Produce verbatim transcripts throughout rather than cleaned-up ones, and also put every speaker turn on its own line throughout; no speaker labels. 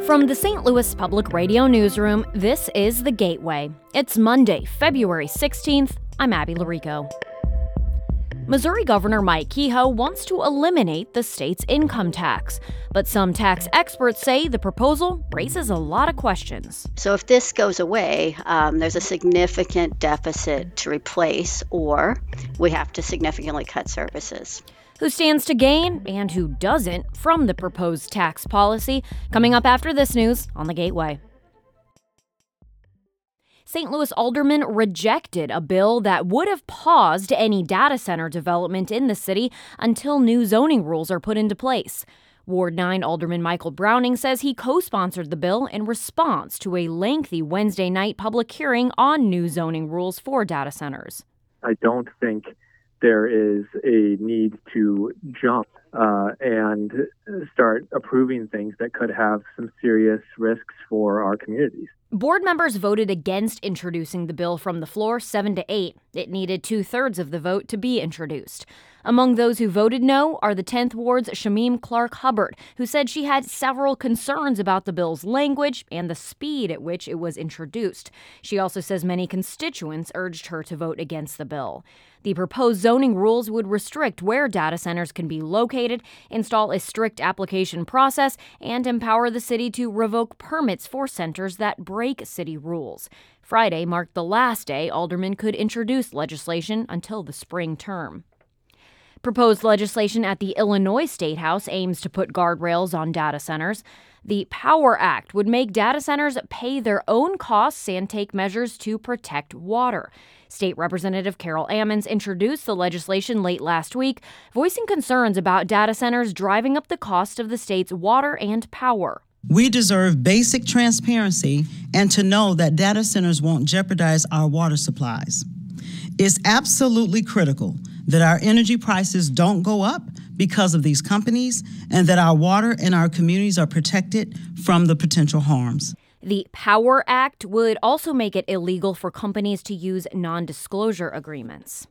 From the Saint Louis Public Radio newsroom, this is The Gateway. It's Monday, February sixteenth. I'm Abby Larico. Missouri Governor Mike Kehoe wants to eliminate the state's income tax, but some tax experts say the proposal raises a lot of questions.
So if this goes away, um, there's a significant deficit to replace, or we have to significantly cut services.
Who stands to gain and who doesn't from the proposed tax policy? Coming up after this news on The Gateway. Saint Louis aldermen rejected a bill that would have paused any data center development in the city until new zoning rules are put into place. Ward nine Alderman Michael Browning says he co-sponsored the bill in response to a lengthy Wednesday night public hearing on new zoning rules for data centers.
I don't think there is a need to jump uh, and start approving things that could have some serious risks for our communities.
Board members voted against introducing the bill from the floor, seven to eight. It needed two-thirds of the vote to be introduced. Among those who voted no are the tenth Ward's Shamim Clark Hubbard, who said she had several concerns about the bill's language and the speed at which it was introduced. She also says many constituents urged her to vote against the bill. The proposed zoning rules would restrict where data centers can be located, install a strict application process, and empower the city to revoke permits for centers that break city rules. Friday marked the last day aldermen could introduce legislation until the spring term. Proposed legislation at the Illinois State House aims to put guardrails on data centers. The POWER Act would make data centers pay their own costs and take measures to protect water. State Representative Carol Ammons introduced the legislation late last week, voicing concerns about data centers driving up the cost of the state's water and power.
We deserve basic transparency and to know that data centers won't jeopardize our water supplies. It's absolutely critical that our energy prices don't go up because of these companies and that our water and our communities are protected from the potential harms.
The POWER Act would also make it illegal for companies to use non-disclosure agreements.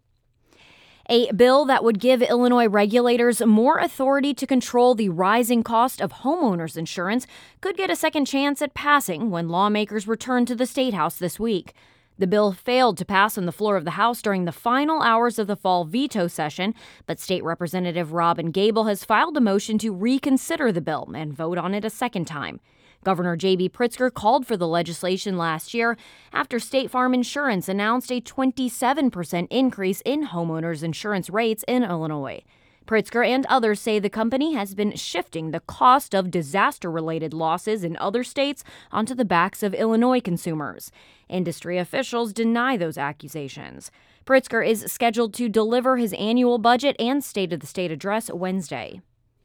A bill that would give Illinois regulators more authority to control the rising cost of homeowners insurance could get a second chance at passing when lawmakers return to the State House this week. The bill failed to pass on the floor of the House during the final hours of the fall veto session, but State Representative Robin Gable has filed a motion to reconsider the bill and vote on it a second time. Governor J B Pritzker called for the legislation last year after State Farm Insurance announced a twenty-seven percent increase in homeowners insurance rates in Illinois. Pritzker and others say the company has been shifting the cost of disaster-related losses in other states onto the backs of Illinois consumers. Industry officials deny those accusations. Pritzker is scheduled to deliver his annual budget and State of the State address Wednesday.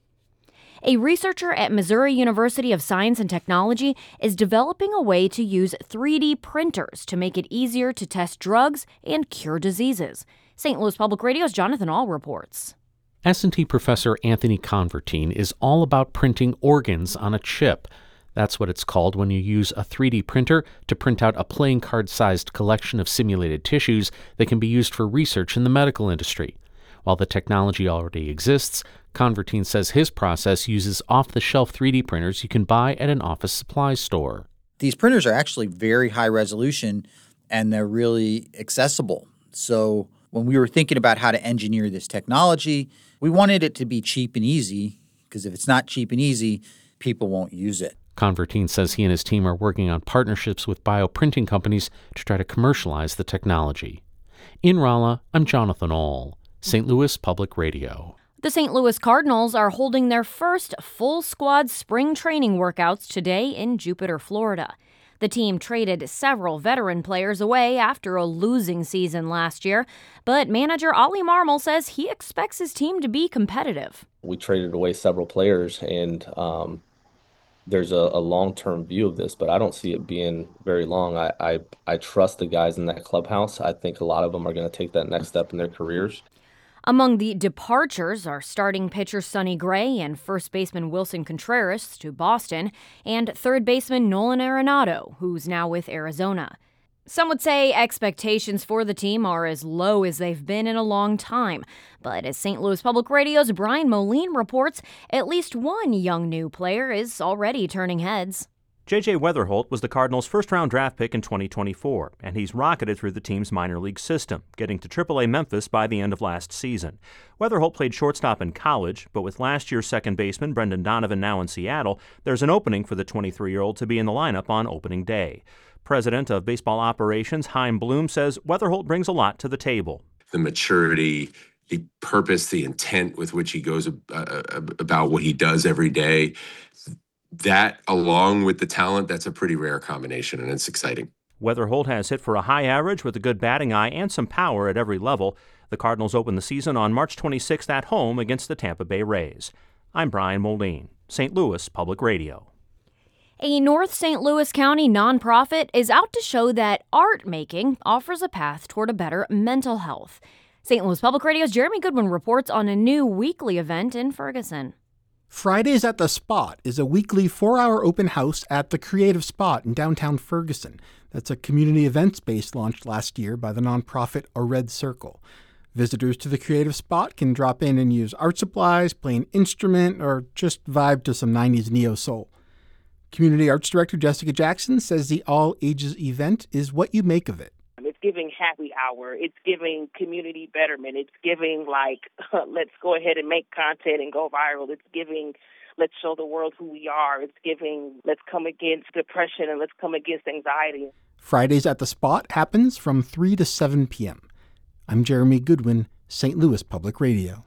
A researcher at Missouri University of Science and Technology is developing a way to use three D printers to make it easier to test drugs and cure diseases. Saint Louis Public Radio's Jonathan Ahl reports.
S and T professor Anthony Convertine is all about printing organs on a chip. That's what it's called when you use a three D printer to print out a playing card-sized collection of simulated tissues that can be used for research in the medical industry. While the technology already exists, Convertine says his process uses off-the-shelf three D printers you can buy at an office supply store.
These printers are actually very high resolution and they're really accessible. So when we were thinking about how to engineer this technology, we wanted it to be cheap and easy, because if it's not cheap and easy, people won't use it.
Convertine says he and his team are working on partnerships with bioprinting companies to try to commercialize the technology. In Rolla, I'm Jonathan Ahl, Saint Louis Public Radio.
The Saint Louis Cardinals are holding their first full squad spring training workouts today in Jupiter, Florida. The team traded several veteran players away after a losing season last year, but manager Ollie Marmol says he expects his team to be competitive.
We traded away several players, and um, there's a, a long-term view of this, but I don't see it being very long. I, I, I trust the guys in that clubhouse. I think a lot of them are going to take that next step in their careers.
Among the departures are starting pitcher Sonny Gray and first baseman Wilson Contreras to Boston, and third baseman Nolan Arenado, who's now with Arizona. Some would say expectations for the team are as low as they've been in a long time. But as Saint Louis Public Radio's Brian Moline reports, at least one young new player is already turning heads.
J J. Weatherholt was the Cardinals' first-round draft pick in twenty twenty-four, and he's rocketed through the team's minor league system, getting to triple A Memphis by the end of last season. Weatherholt played shortstop in college, but with last year's second baseman Brendan Donovan now in Seattle, there's an opening for the twenty-three-year-old to be in the lineup on opening day. President of Baseball Operations Chaim Bloom says Weatherholt brings a lot to the table.
The maturity, the purpose, the intent with which he goes uh, about what he does every day. That, along with the talent, that's a pretty rare combination, and it's exciting.
Weatherholt has hit for a high average with a good batting eye and some power at every level. The Cardinals open the season on March twenty-sixth at home against the Tampa Bay Rays. I'm Brian Moldine, Saint Louis Public Radio.
A North Saint Louis County nonprofit is out to show that art making offers a path toward a better mental health. Saint Louis Public Radio's Jeremy Goodwin reports on a new weekly event in Ferguson.
Fridays at the Spot is a weekly four-hour open house at the Creative Spot in downtown Ferguson. That's a community event space launched last year by the nonprofit A Red Circle. Visitors to the Creative Spot can drop in and use art supplies, play an instrument, or just vibe to some nineties neo-soul. Community Arts Director Jessica Jackson says the all-ages event is what you make of it.
It's giving happy hour. It's giving community betterment. It's giving, like, let's go ahead and make content and go viral. It's giving, let's show the world who we are. It's giving, let's come against depression and let's come against anxiety.
Fridays at the Spot happens from three to seven p.m. I'm Jeremy Goodwin, Saint Louis Public Radio.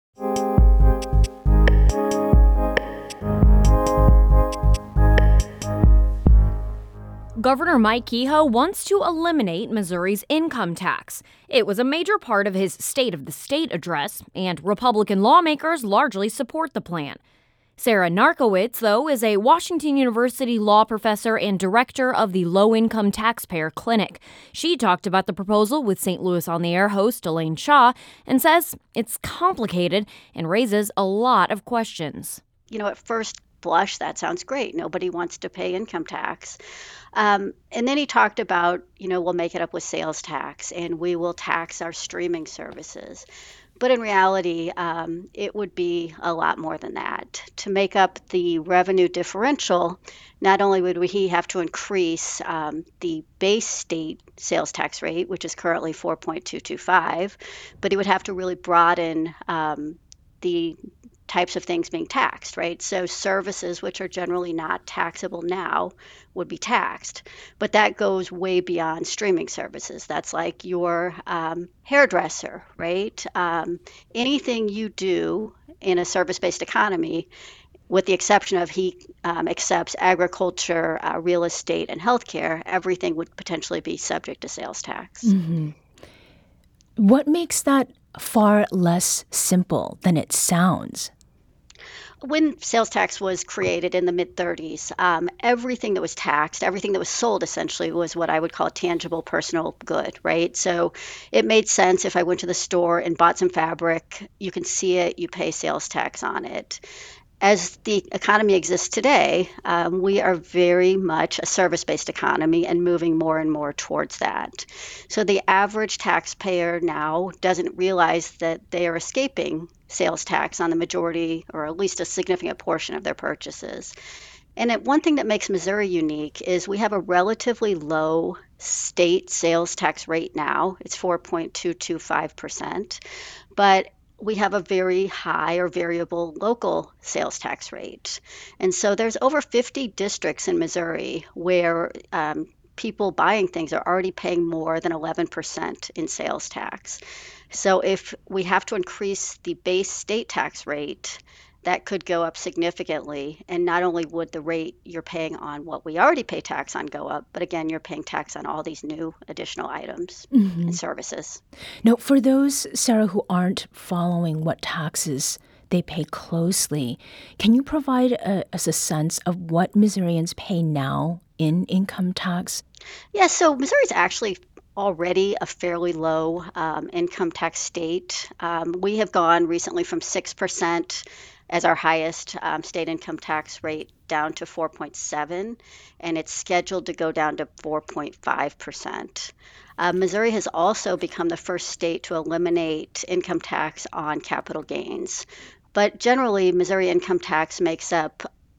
Governor Mike Kehoe wants to eliminate Missouri's income tax. It was a major part of his State of the State address, and Republican lawmakers largely support the plan. Sarah Narkowitz, though, is a Washington University law professor and director of the Low-Income Taxpayer Clinic. She talked about the proposal with Saint Louis on the Air host Elaine Shaw and says it's complicated and raises a lot of questions.
You know, at first blush, that sounds great. Nobody wants to pay income tax. Um, and then he talked about, you know, we'll make it up with sales tax and we will tax our streaming services. But in reality, um, it would be a lot more than that. To make up the revenue differential, not only would he have to increase um, the base state sales tax rate, which is currently four point two two five, but he would have to really broaden um, the types of things being taxed, right? So services, which are generally not taxable now, would be taxed. But that goes way beyond streaming services. That's like your um, hairdresser, right? Um, anything you do in a service-based economy, with the exception of he um, accepts agriculture, uh, real estate, and healthcare, everything would potentially be subject to sales tax.
Mm-hmm. What makes that far less simple than it sounds?
When sales tax was created in the mid thirties, um, everything that was taxed, everything that was sold essentially was what I would call a tangible personal good, right? So it made sense if I went to the store and bought some fabric, you can see it, you pay sales tax on it. As the economy exists today, um, we are very much a service-based economy and moving more and more towards that. So the average taxpayer now doesn't realize that they are escaping sales tax on the majority or at least a significant portion of their purchases. And it, one thing that makes Missouri unique is we have a relatively low state sales tax rate now. It's four point two two five percent. But we have a very high or variable local sales tax rate. And so there's over fifty districts in Missouri where um, people buying things are already paying more than eleven percent in sales tax. So if we have to increase the base state tax rate, that could go up significantly. And not only would the rate you're paying on what we already pay tax on go up, but again, you're paying tax on all these new additional items mm-hmm. and services.
Now, for those, Sarah, who aren't following what taxes they pay closely, can you provide a, us a sense of what Missourians pay now in income tax?
Yeah, so Missouri's actually already a fairly low um, income tax state. Um, we have gone recently from six percent as our highest um, state income tax rate down to four point seven, and it's scheduled to go down to four point five percent. Uh, Missouri has also become the first state to eliminate income tax on capital gains. But generally, Missouri income tax makes up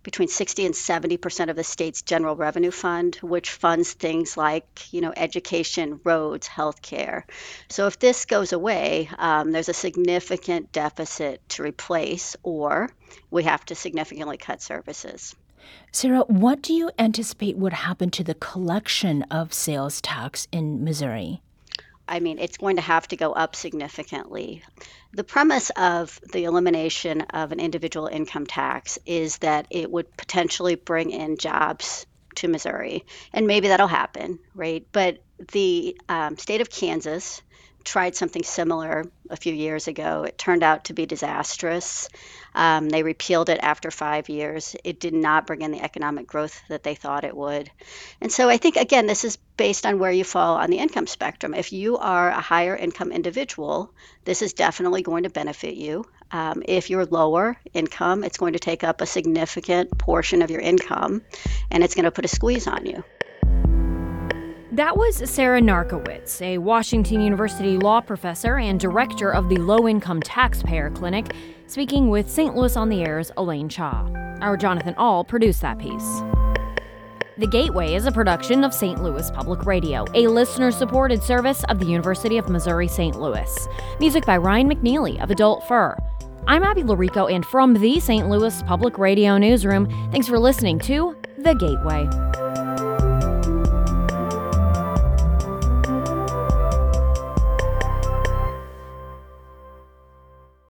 between sixty and seventy percent of the state's general revenue fund, which funds things like, you know, education, roads, healthcare. So if this goes away, um, there's a significant deficit to replace, or we have to significantly cut services.
Sarah, what do you anticipate would happen to the collection of sales tax in Missouri?
I mean, it's going to have to go up significantly. The premise of the elimination of an individual income tax is that it would potentially bring in jobs to Missouri, and maybe that'll happen, right? But the um, state of Kansas tried something similar a few years ago. It turned out to be disastrous. Um, they repealed it after five years. It did not bring in the economic growth that they thought it would. And so I think, again, this is based on where you fall on the income spectrum. If you are a higher income individual, this is definitely going to benefit you. Um, if you're lower income, it's going to take up a significant portion of your income, and it's going to put a squeeze on you.
That was Sarah Narkowitz, a Washington University law professor and director of the Low Income Taxpayer Clinic, speaking with Saint Louis on the Air's Elaine Cha. Our Jonathan Ahl produced that piece. The Gateway is a production of Saint Louis Public Radio, a listener-supported service of the University of Missouri-Saint Louis. Music by Ryan McNeely of Adult Fur. I'm Abby Larico, and from the Saint Louis Public Radio Newsroom, thanks for listening to The Gateway.